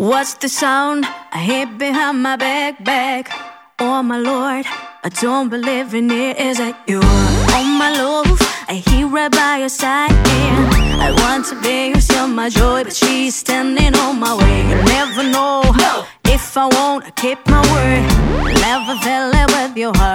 What's the sound I hear behind my back? Oh my Lord, I don't believe in it. Is it you? Oh my love, I hear right by your side. And I want to be yours, you're my joy, but she's standing on my way. You never know if I won't keep my word. Never fell in with your heart.